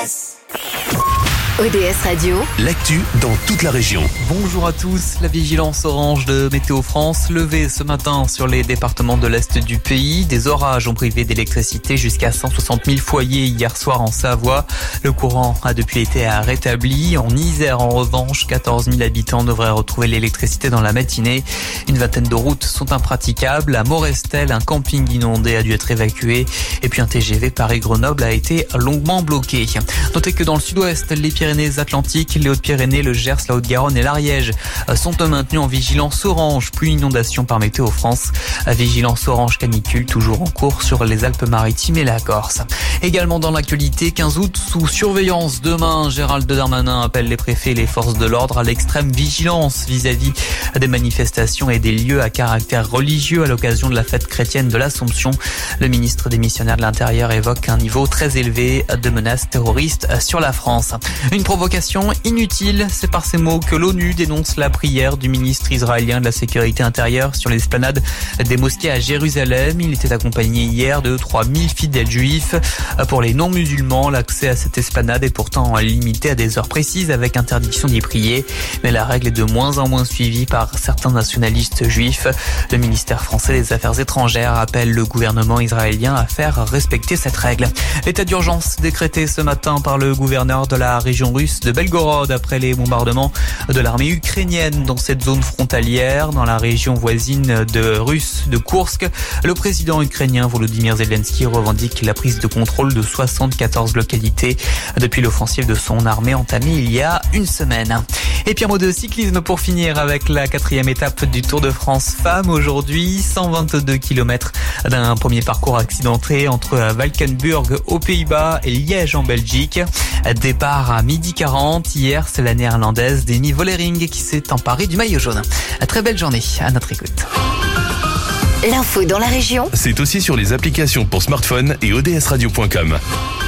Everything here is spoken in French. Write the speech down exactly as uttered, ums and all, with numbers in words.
S. O D S Radio, l'actu dans toute la région. Bonjour à tous, la vigilance orange de Météo France levée ce matin sur les départements de l'Est du pays. Des orages ont privé d'électricité jusqu'à cent soixante mille foyers hier soir en Savoie. Le courant a depuis été rétabli. En Isère, en revanche, quatorze mille habitants devraient retrouver l'électricité dans la matinée. Une vingtaine de routes sont impraticables. À Morestel, un camping inondé a dû être évacué. Et puis un T G V Paris-Grenoble a été longuement bloqué. Notez que dans le sud-ouest, les Pyrénées-Atlantiques, les Hautes-Pyrénées, le Gers, la Haute-Garonne et l'Ariège sont maintenus en vigilance orange, plus inondation par Météo France. Vigilance orange canicule toujours en cours sur les Alpes-Maritimes et la Corse. Également dans l'actualité, quinze août, sous surveillance. Demain, Gérald Darmanin appelle les préfets et les forces de l'ordre à l'extrême vigilance vis-à-vis des manifestations et des lieux à caractère religieux à l'occasion de la fête chrétienne de l'Assomption. Le ministre démissionnaire de l'Intérieur évoque un niveau très élevé de menaces terroristes sur la France. Une provocation inutile, c'est par ces mots que l'ONU dénonce la prière du ministre israélien de la Sécurité intérieure sur l'esplanade des mosquées à Jérusalem. Il était accompagné hier de trois mille fidèles juifs. Pour les non-musulmans, l'accès à cette esplanade est pourtant limité à des heures précises avec interdiction d'y prier. Mais la règle est de moins en moins suivie par certains nationalistes juifs. Le ministère français des Affaires étrangères appelle le gouvernement israélien à faire respecter cette règle. L'état d'urgence décrété ce matin par le gouverneur de la région russe de Belgorod après les bombardements de l'armée ukrainienne dans cette zone frontalière, dans la région voisine de russe de Koursk. Le président ukrainien Volodymyr Zelensky revendique la prise de contrôle de soixante-quatorze localités depuis l'offensive de son armée entamée il y a une semaine. Et puis un mot de cyclisme pour finir avec la quatrième étape du Tour de France Femmes aujourd'hui. cent vingt-deux kilomètres d'un premier parcours accidenté entre Valkenburg aux Pays-Bas et Liège en Belgique. Départ à midi quarante. Hier, c'est la néerlandaise Demi Vollering qui s'est emparée du maillot jaune. Très belle journée à notre écoute. L'info dans la région, C'est aussi sur les applications pour smartphone et O D S radio point com.